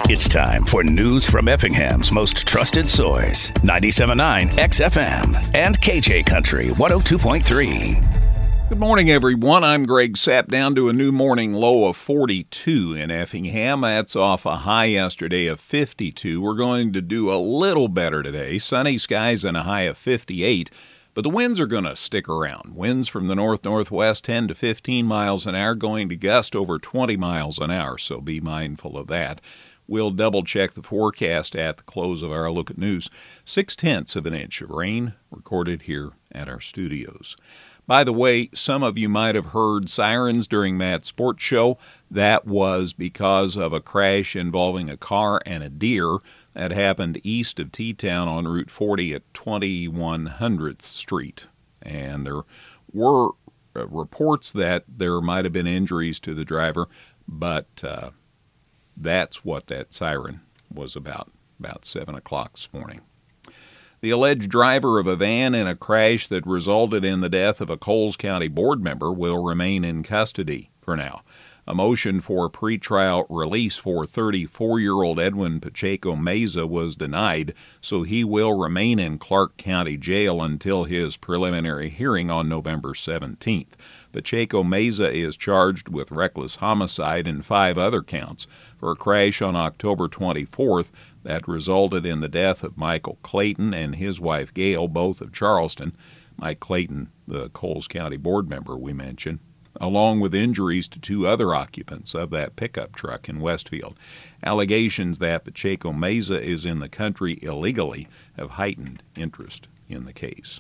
It's time for news from Effingham's most trusted source, 97.9 XFM and KJ Country 102.3. Good morning, everyone. I'm Greg Sapp. Down to a new morning low of 42 in Effingham. That's off a high yesterday of 52. We're going to do a little better today. Sunny skies and a high of 58. But the winds are going to stick around. Winds from the north-northwest 10 to 15 miles an hour, going to gust over 20 miles an hour, so be mindful of that. We'll double-check the forecast at the close of our Look at News. 0.6 of an inch of rain recorded here at our studios. By the way, some of you might have heard sirens during Matt's sports show. That was because of a crash involving a car and a deer that happened east of T-Town on Route 40 at 2100th Street. And there were reports that there might have been injuries to the driver, but that's what that siren was about 7 o'clock this morning. The alleged driver of a van in a crash that resulted in the death of a Coles County board member will remain in custody for now. A motion for pretrial release for 34-year-old Edwin Pacheco Meza was denied, so he will remain in Clark County Jail until his preliminary hearing on November 17th. Pacheco Meza is charged with reckless homicide and 5 other counts for a crash on October 24th that resulted in the death of Michael Clayton and his wife Gail, both of Charleston. Mike Clayton, the Coles County board member we mentioned, along with injuries to 2 other occupants of that pickup truck in Westfield. Allegations that Pacheco Meza is in the country illegally have heightened interest in the case.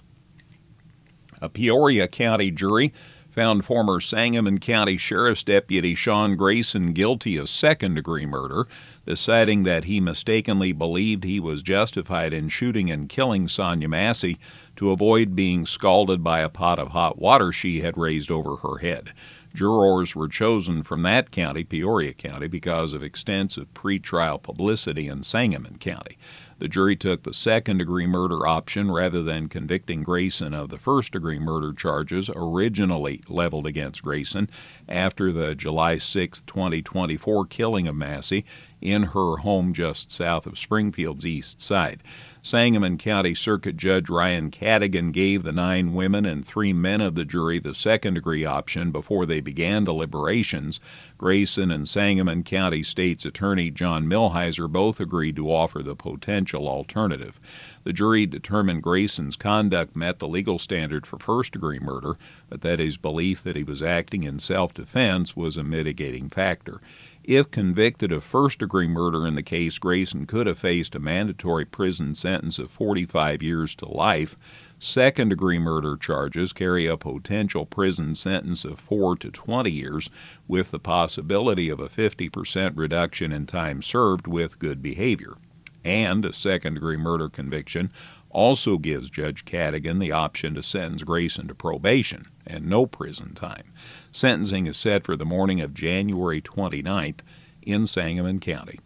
A Peoria County jury found former Sangamon County Sheriff's Deputy Sean Grayson guilty of second-degree murder, deciding that he mistakenly believed he was justified in shooting and killing Sonia Massey to avoid being scalded by a pot of hot water she had raised over her head. Jurors were chosen from that county, Peoria County, because of extensive pretrial publicity in Sangamon County. The jury took the second-degree murder option rather than convicting Grayson of the first-degree murder charges originally leveled against Grayson after the July 6, 2024 killing of Massey in her home just south of Springfield's east side. Sangamon County Circuit Judge Ryan Cadigan gave the 9 women and 3 men of the jury the second-degree option before they began deliberations. Grayson and Sangamon County State's Attorney John Milheiser both agreed to offer the potential alternative. The jury determined Grayson's conduct met the legal standard for first-degree murder, but that his belief that he was acting in self-defense was a mitigating factor. If convicted of first-degree murder in the case, Grayson could have faced a mandatory prison sentence of 45 years to life. Second-degree murder charges carry a potential prison sentence of 4 to 20 years, with the possibility of a 50% reduction in time served with good behavior. And a second-degree murder conviction also gives Judge Cadigan the option to sentence Grayson to probation and no prison time. Sentencing is set for the morning of January 29th in Sangamon County.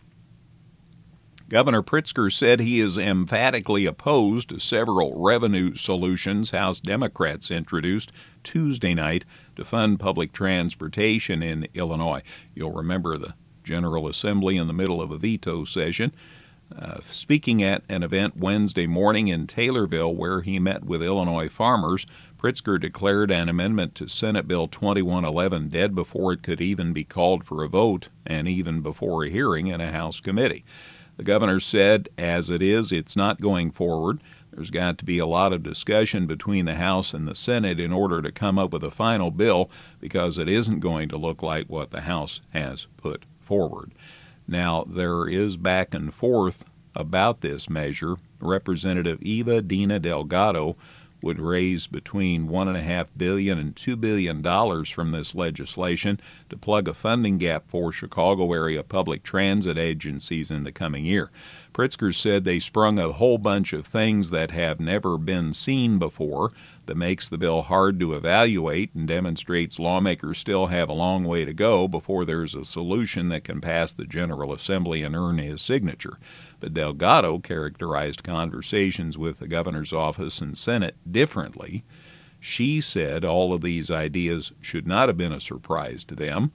Governor Pritzker said he is emphatically opposed to several revenue solutions House Democrats introduced Tuesday night to fund public transportation in Illinois. You'll remember the General Assembly in the middle of a veto session. Speaking at an event Wednesday morning in Taylorville where he met with Illinois farmers, Pritzker declared an amendment to Senate Bill 2111 dead before it could even be called for a vote and even before a hearing in a House committee. The governor said, as it is, it's not going forward. There's got to be a lot of discussion between the House and the Senate in order to come up with a final bill because it isn't going to look like what the House has put forward. Now, there is back and forth about this measure. Representative Eva Dina Delgado would raise between $1.5 billion and $2 billion from this legislation to plug a funding gap for Chicago area public transit agencies in the coming year. Pritzker said they sprung a whole bunch of things that have never been seen before that makes the bill hard to evaluate and demonstrates lawmakers still have a long way to go before there's a solution that can pass the General Assembly and earn his signature. But Delgado characterized conversations with the governor's office and Senate differently. She said all of these ideas should not have been a surprise to them.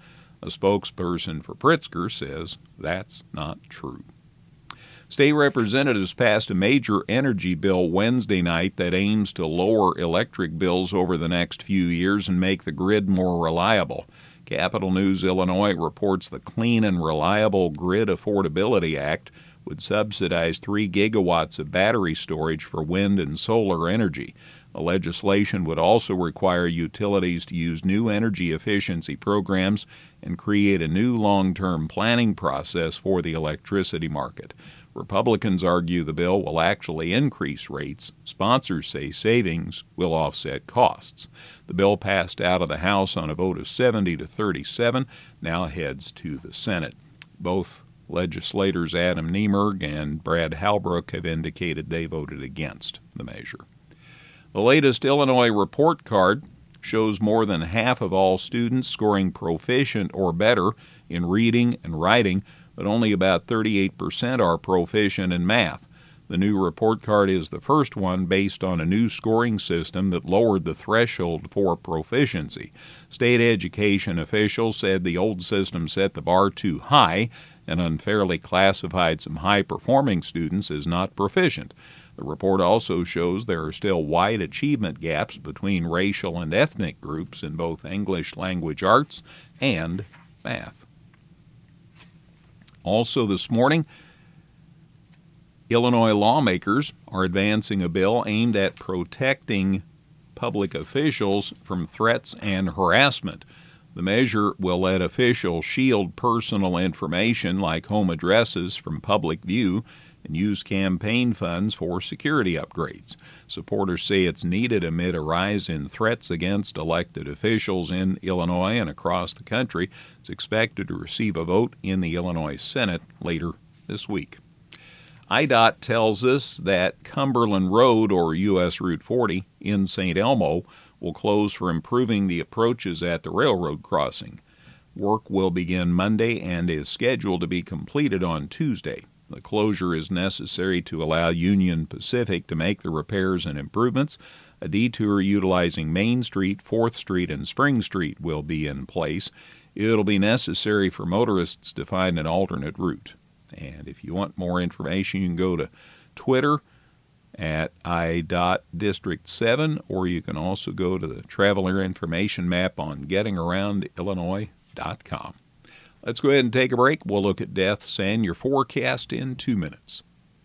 A spokesperson for Pritzker says that's not true. State representatives passed a major energy bill Wednesday night that aims to lower electric bills over the next few years and make the grid more reliable. Capital News Illinois reports the Clean and Reliable Grid Affordability Act would subsidize 3 gigawatts of battery storage for wind and solar energy. The legislation would also require utilities to use new energy efficiency programs and create a new long-term planning process for the electricity market. Republicans argue the bill will actually increase rates. Sponsors say savings will offset costs. The bill passed out of the House on a vote of 70 to 37, now heads to the Senate. Both legislators Adam Niemerg and Brad Halbrook have indicated they voted against the measure. The latest Illinois report card shows more than half of all students scoring proficient or better in reading and writing, but only about 38% are proficient in math. The new report card is the first one based on a new scoring system that lowered the threshold for proficiency. State education officials said the old system set the bar too high and unfairly classified some high-performing students as not proficient. The report also shows there are still wide achievement gaps between racial and ethnic groups in both English language arts and math. Also this morning, Illinois lawmakers are advancing a bill aimed at protecting public officials from threats and harassment. The measure will let officials shield personal information like home addresses from public view and use campaign funds for security upgrades. Supporters say it's needed amid a rise in threats against elected officials in Illinois and across the country. It's expected to receive a vote in the Illinois Senate later this week. IDOT tells us that Cumberland Road, or U.S. Route 40, in St. Elmo, will close for improving the approaches at the railroad crossing. Work will begin Monday and is scheduled to be completed on Tuesday. The closure is necessary to allow Union Pacific to make the repairs and improvements. A detour utilizing Main Street, 4th Street, and Spring Street will be in place. It'll be necessary for motorists to find an alternate route. And if you want more information, you can go to Twitter at i.district7, or you can also go to the traveler information map on gettingaroundillinois.com. Let's go ahead and take a break. We'll look at deaths and your forecast in 2 minutes.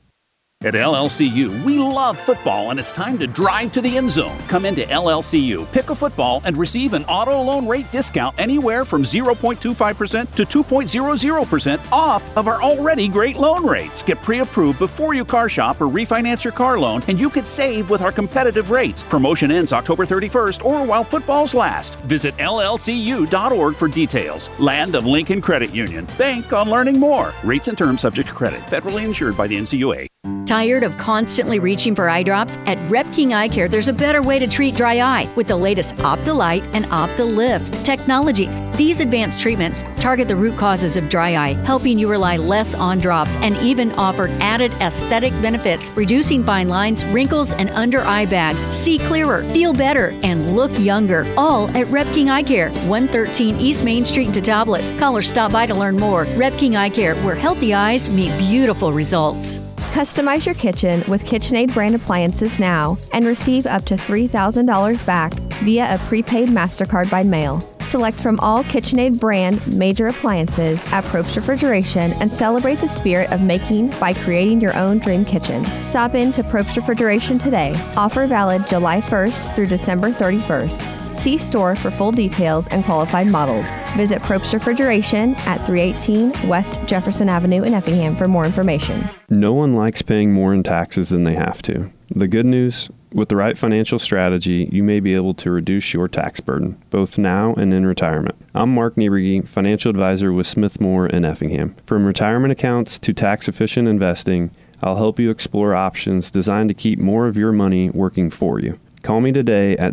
At LLCU, we love football, and it's time to drive to the end zone. Come into LLCU, pick a football, and receive an auto loan rate discount anywhere from 0.25% to 2.00% off of our already great loan rates. Get pre-approved before you car shop or refinance your car loan, and you could save with our competitive rates. Promotion ends October 31st or while footballs last. Visit llcu.org for details. Land of Lincoln Credit Union. Bank on learning more. Rates and terms subject to credit. Federally insured by the NCUA. Tired of constantly reaching for eye drops? At Rep King Eye Care, there's a better way to treat dry eye with the latest Optilight and Optilift technologies. These advanced treatments target the root causes of dry eye, helping you rely less on drops and even offer added aesthetic benefits, reducing fine lines, wrinkles, and under eye bags. See clearer, feel better, and look younger. All at Rep King Eye Care, 113 East Main Street in Totopolis. Call or stop by to learn more. Rep King Eye Care, where healthy eyes meet beautiful results. Customize your kitchen with KitchenAid brand appliances now and receive up to $3,000 back via a prepaid MasterCard by mail. Select from all KitchenAid brand major appliances at Probst Refrigeration and celebrate the spirit of making by creating your own dream kitchen. Stop in to Probst Refrigeration today. Offer valid July 1st through December 31st. See store for full details and qualified models. Visit Probst Refrigeration at 318 West Jefferson Avenue in Effingham for more information. No one likes paying more in taxes than they have to. The good news, with the right financial strategy, you may be able to reduce your tax burden, both now and in retirement. I'm Mark Nieberge, financial advisor with Smith Moore in Effingham. From retirement accounts to tax-efficient investing, I'll help you explore options designed to keep more of your money working for you. Call me today at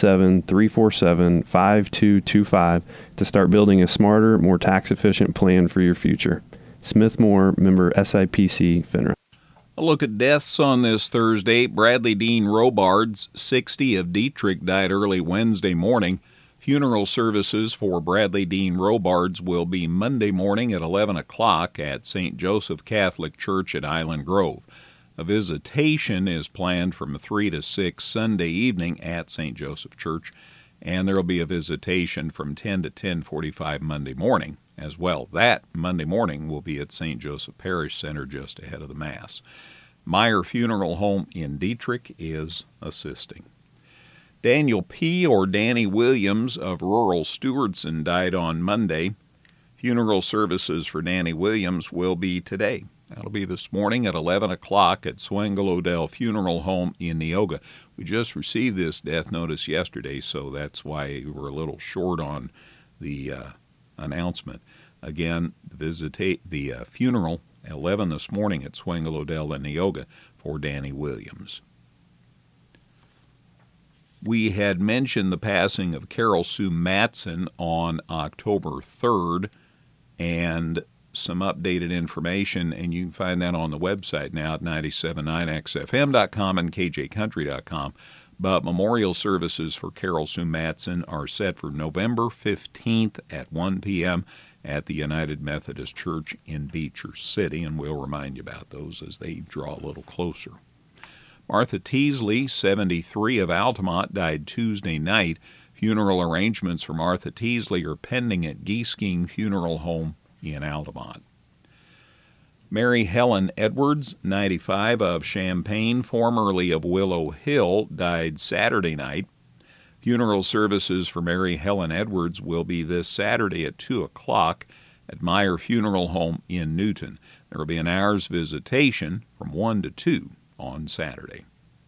217-347-5225 to start building a smarter, more tax-efficient plan for your future. Smith Moore, member SIPC, FINRA. A look at deaths on this Thursday. Bradley Dean Robards, 60, of Dietrich, died early Wednesday morning. Funeral services for Bradley Dean Robards will be Monday morning at 11 o'clock at St. Joseph Catholic Church at Island Grove. A visitation is planned from 3 to 6 Sunday evening at St. Joseph Church, and there will be a visitation from 10 to 10:45 Monday morning as well. That Monday morning will be at St. Joseph Parish Center just ahead of the Mass. Meyer Funeral Home in Dietrich is assisting. Daniel P. or Danny Williams of rural Stewardson died on Monday. Funeral services for Danny Williams will be today. That'll be this morning at 11 o'clock at Swengel Odell Funeral Home in Neoga. We just received this death notice yesterday, so that's why we're a little short on the announcement. Again, the funeral at 11 this morning at Swengel Odell in Neoga for Danny Williams. We had mentioned the passing of Carol Sue Matson on October 3rd, and some updated information, and you can find that on the website now at 979xfm.com and kjcountry.com. But memorial services for Carol Sue Matson are set for November 15th at 1 p.m. at the United Methodist Church in Beecher City, and we'll remind you about those as they draw a little closer. Martha Teasley, 73, of Altamont, died Tuesday night. Funeral arrangements for Martha Teasley are pending at Geesking Funeral Home in Altamont. Mary Helen Edwards, 95, of Champaign, formerly of Willow Hill, died Saturday night. Funeral services for Mary Helen Edwards will be this Saturday at 2 o'clock at Meyer Funeral Home in Newton. There will be an hour's visitation from 1 to 2 on Saturday.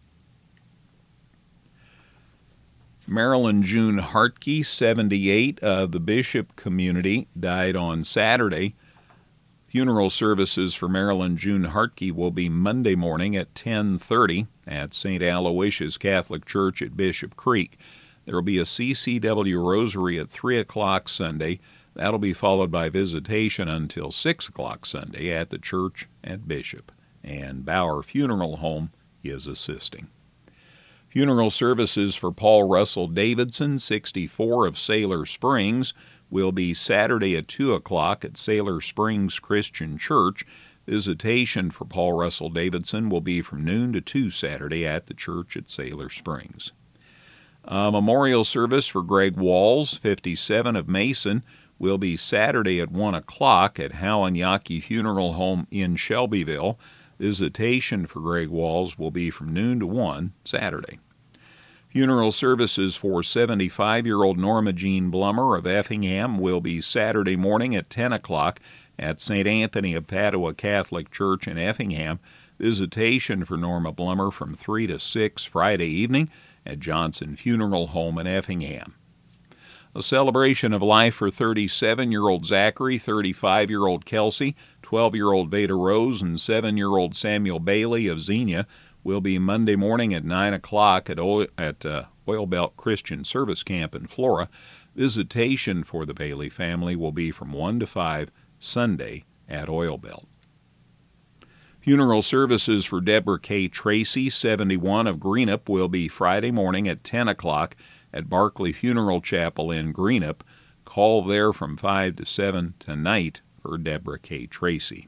Marilyn June Hartke, 78, of the Bishop community, died on Saturday. Funeral services for Marilyn June Hartke will be Monday morning at 10:30 at St. Aloysius Catholic Church at Bishop Creek. There will be a CCW rosary at 3 o'clock Sunday. That'll be followed by visitation until 6 o'clock Sunday at the church at Bishop. And Bauer Funeral Home is assisting. Funeral services for Paul Russell Davidson, 64, of Sailor Springs, will be Saturday at 2 o'clock at Sailor Springs Christian Church. Visitation for Paul Russell Davidson will be from noon to 2 Saturday at the church at Sailor Springs. A memorial service for Greg Walls, 57, of Mason, will be Saturday at 1 o'clock at Howen Yaki Funeral Home in Shelbyville. Visitation for Greg Walls will be from noon to 1 Saturday. Funeral services for 75-year-old Norma Jean Blummer of Effingham will be Saturday morning at 10 o'clock at St. Anthony of Padua Catholic Church in Effingham. Visitation for Norma Blummer from 3 to 6 Friday evening at Johnson Funeral Home in Effingham. A celebration of life for 37-year-old Zachary, 35-year-old Kelsey, 12-year-old Veda Rose, and 7-year-old Samuel Bailey of Xenia will be Monday morning at 9 o'clock at Oil Belt Christian Service Camp in Flora. Visitation for the Bailey family will be from 1 to 5 Sunday at Oil Belt. Funeral services for Deborah K. Tracy, 71, of Greenup, will be Friday morning at 10 o'clock at Barclay Funeral Chapel in Greenup. Call there from 5 to 7 tonight for Deborah K. Tracy.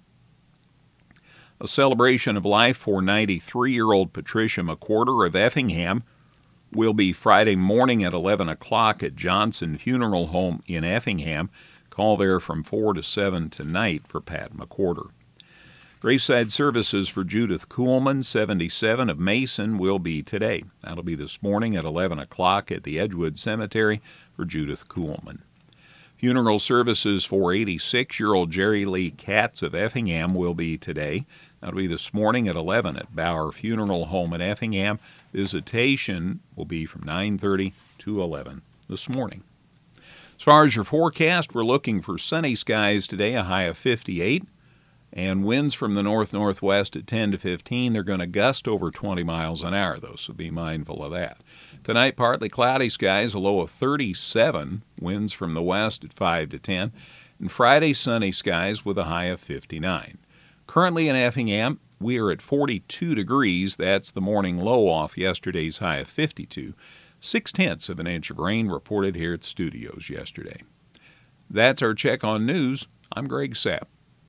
A celebration of life for 93-year-old Patricia McWhorter of Effingham will be Friday morning at 11 o'clock at Johnson Funeral Home in Effingham. Call there from 4 to 7 tonight for Pat McWhorter. Graveside services for Judith Kuhlman, 77, of Mason, will be today. That'll be this morning at 11 o'clock at the Edgewood Cemetery for Judith Kuhlman. Funeral services for 86-year-old Jerry Lee Katz of Effingham will be today. That'll be this morning at 11 at Bauer Funeral Home in Effingham. Visitation will be from 9:30 to 11 this morning. As far as your forecast, we're looking for sunny skies today, a high of 58, and winds from the north-northwest at 10 to 15. They're going to gust over 20 miles an hour, though, so be mindful of that. Tonight, partly cloudy skies, a low of 37, winds from the west at 5 to 10, and Friday, sunny skies with a high of 59. Currently in Effingham, we are at 42 degrees. That's the morning low off yesterday's high of 52. 0.6 of an inch of rain reported here at the studios yesterday. That's our check on news. I'm Greg Sapp.